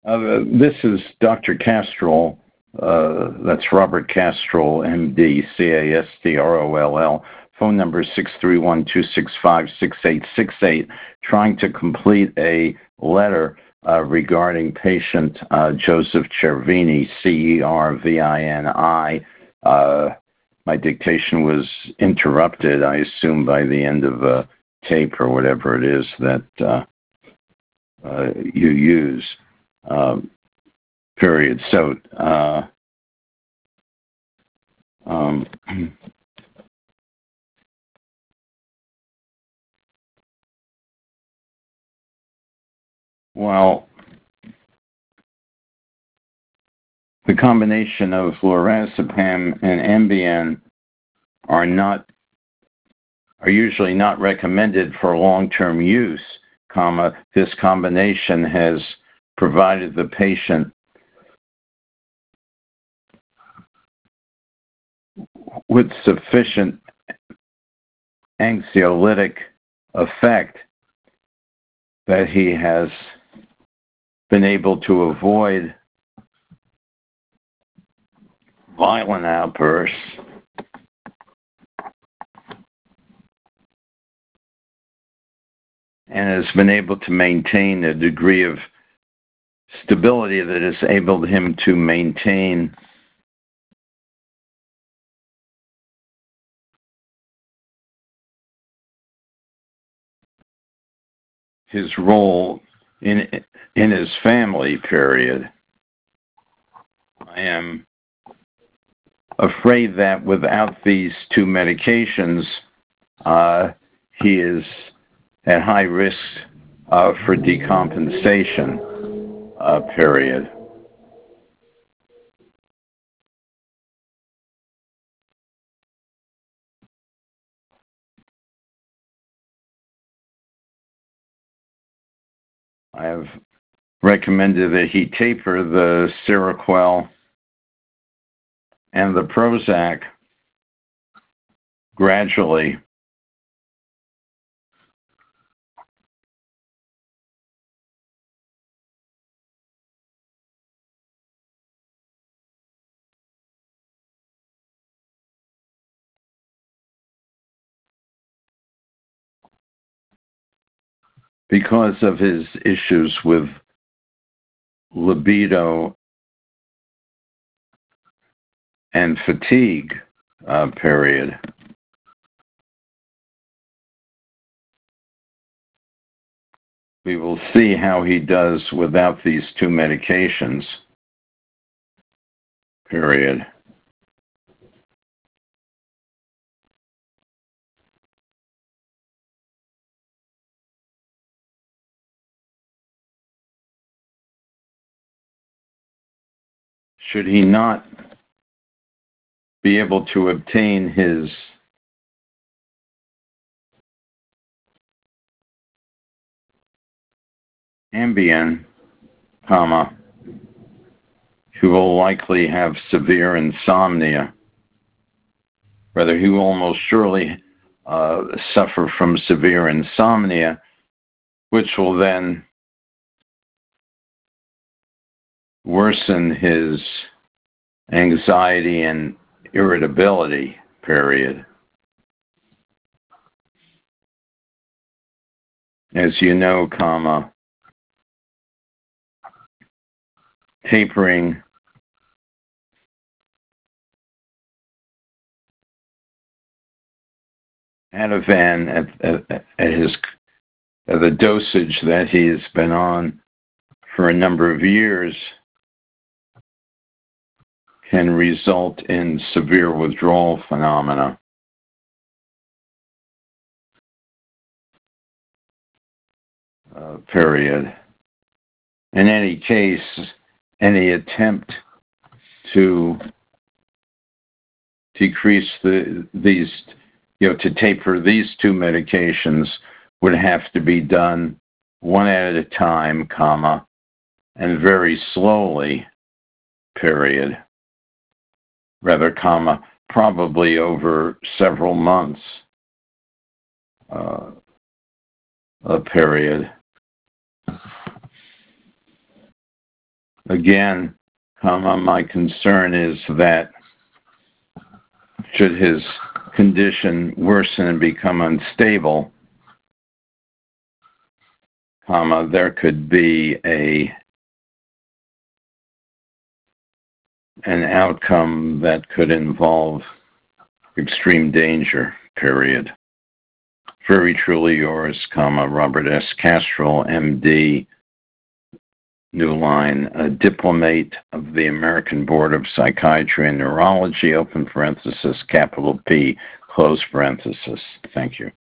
This is Dr. Castrol. That's Robert Castrol, MD, Castroll. Phone number 631-265-6868. Trying to complete a letter regarding patient Joseph Cervini, Cervini. My dictation was interrupted, I assume, by the end of a tape or whatever it is that you use. Period. So, well, the combination of lorazepam and Ambien are usually not recommended for long-term use, this combination has provided the patient with sufficient anxiolytic effect that he has been able to avoid violent outbursts and has been able to maintain a degree of stability that has enabled him to maintain his role in his family, period. I am afraid that without these two medications, he is at high risk for decompensation, period. I have recommended that he taper the Seroquel and the Prozac gradually. Because of his issues with libido and fatigue, period. We will see how he does without these two medications, period. Should he not be able to obtain his Ambien, he will likely have severe insomnia. Rather, he will almost surely suffer from severe insomnia, which will then worsen his anxiety and irritability, period. As you know, tapering Ativan at the dosage that he's been on for a number of years can result in severe withdrawal phenomena. Period. In any case, any attempt to decrease to taper these two medications would have to be done one at a time, and very slowly, period. Rather, probably over several months, a period. Again, comma, my concern is that should his condition worsen and become unstable, comma, there could be an outcome that could involve extreme danger, period. Very truly yours, comma, Robert S. Castro, MD, New Line, a diplomat of the American Board of Psychiatry and Neurology, open parenthesis, capital P, close parenthesis. Thank you.